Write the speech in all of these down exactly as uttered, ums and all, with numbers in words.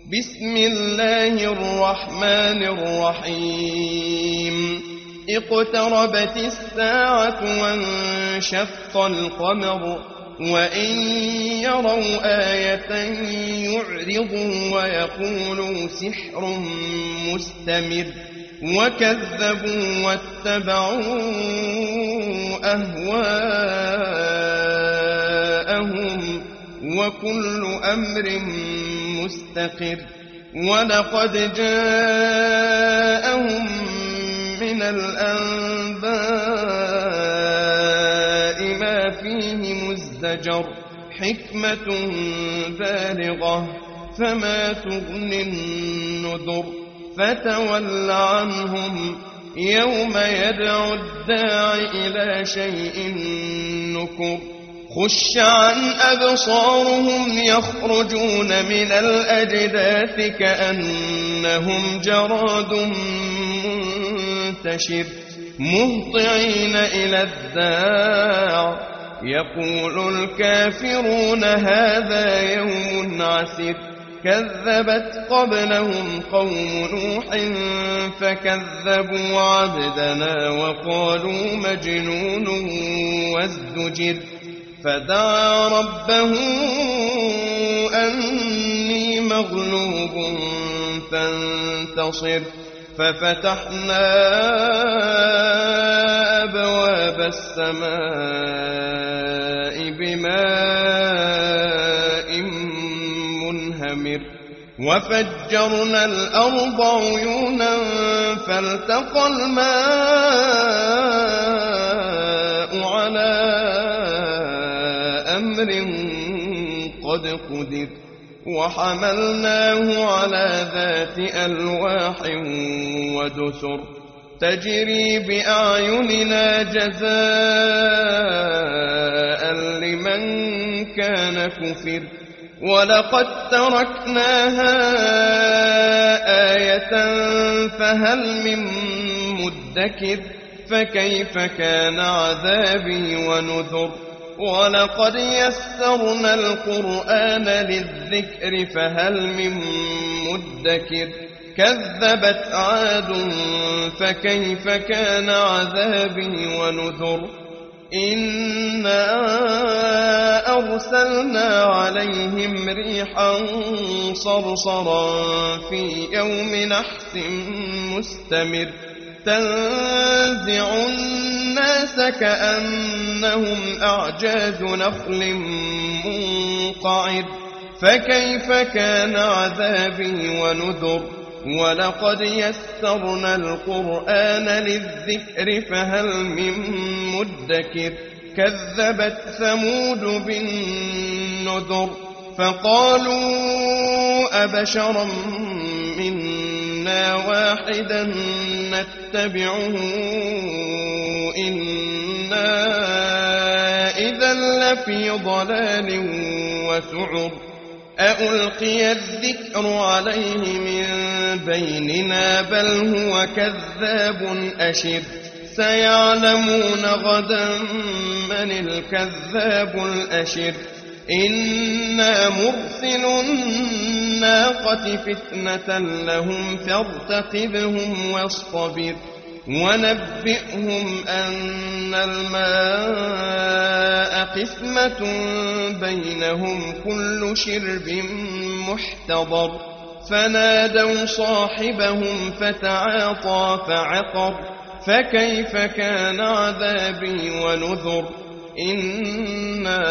بسم الله الرحمن الرحيم اقتربت الساعة وانشق القمر وإن يروا آية يعرضوا ويقولوا سحر مستمر وكذبوا واتبعوا أهواءهم وكل أمر مستقر ولقد جاءهم من الأنباء ما فيه مزدجر حكمة بالغة فما تغني النذر فتول عنهم يوم يدعو الداع إلى شيء نكر خش عن أبصارهم يخرجون من الأجداث كأنهم جراد منتشر مهطعين إلى الداع يقول الكافرون هذا يوم عسر كذبت قبلهم قوم نوح فكذبوا عبدنا وقالوا مجنون وازدجر فدعا ربه أني مغلوب فانتصر ففتحنا أبواب السماء بماء منهمر وفجرنا الأرض عيونا فالتقى الماء على أمر قد قدر وحملناه على ذات ألواح ودسر تجري بأعيننا جزاء لمن كان كفر ولقد تركناها آية فهل من مدكر فكيف كان عذابي ونذر ولقد يسرنا القرآن للذكر فهل من مدكر كذبت عاد فكيف كان عذابي ونذر إنا أرسلنا عليهم ريحا صرصرا في يوم نحس مستمر تنزع الناس كأنهم أعجاز نخل منقعر فكيف كان عذابي ونذر ولقد يسرنا القرآن للذكر فهل من مدكر كذبت ثمود بالنذر فقالوا أبشرا منا واحدا نتبعه إنا إذا لفي ضلال وسعر أألقي الذكر عليه من بيننا بل هو كذاب أشر سيعلمون غدا من الكذاب الأشر إنا مرسل الناقة فتنة لهم فارتقبهم واصطبر ونبئهم أن الماء قسمة بينهم كل شرب محتضر فنادوا صاحبهم فتعاطى فعقر فكيف كان عذابي ونذر إنا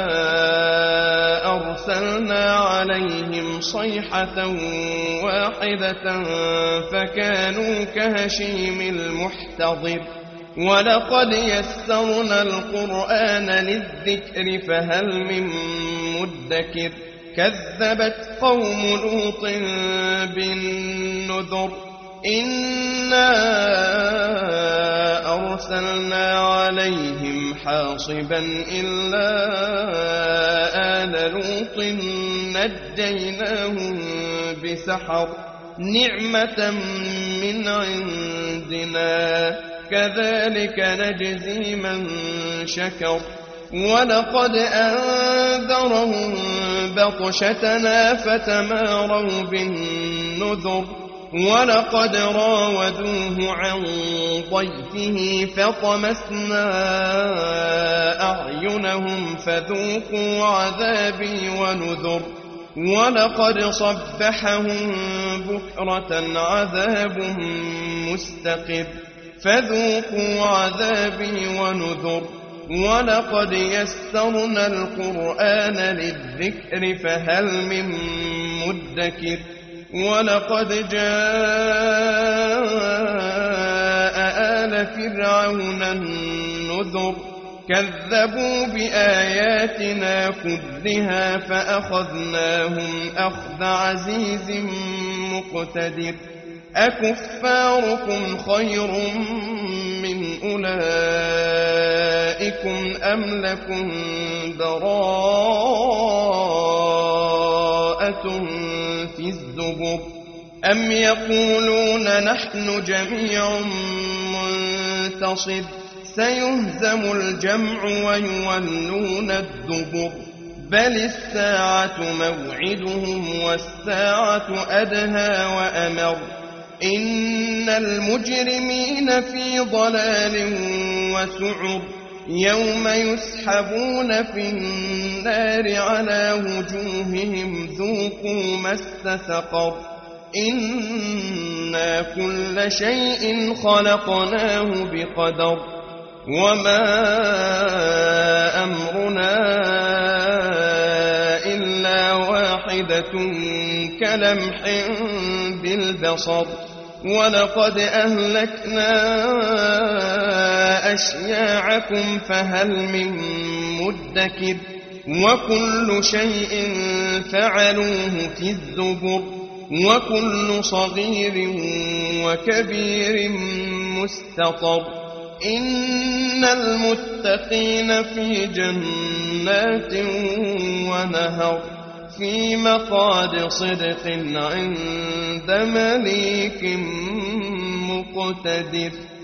أرسلنا عليهم صيحة واحدة فكانوا كهشيم المحتضر ولقد يسرنا القرآن للذكر فهل من مدكر كذبت قوم لوط بالنذر إنا أرسلنا عليهم حاصبا إلا آل لوط نجيناهم بسحر نعمة من عندنا كذلك نجزي من شكر ولقد أنذرهم بطشتنا فتماروا بالنذر ولقد راودوه عن ضيفه فطمسنا أعينهم فذوقوا عذابي ونذر ولقد صبحهم بكرة عذاب مستقر فذوقوا عذابي ونذر ولقد يسرنا القرآن للذكر فهل من مدكر ولقد جاء آل فرعون النذر كذبوا بآياتنا كلها فأخذناهم أخذ عزيز مقتدر أكفاركم خير من أولئكم أم لكم براءة في الزبر أم يقولون نحن جميع منتصر سيهزم الجمع ويولون الدبر بل الساعة موعدهم والساعة أدهى وأمر إن المجرمين في ضلال وسعر يوم يسحبون في النار على وجوههم ذوقوا مس سقر إنا كل شيء خلقناه بقدر وما أمرنا إلا واحدة كلمح بالبصر ولقد أهلكنا أشياعكم فهل من مدكر وكل شيء فعلوه في الزبر وكل صغير وكبير مستطر إن المتقين في جنات ونهر في مقعد صدق عند مليك مقتدر.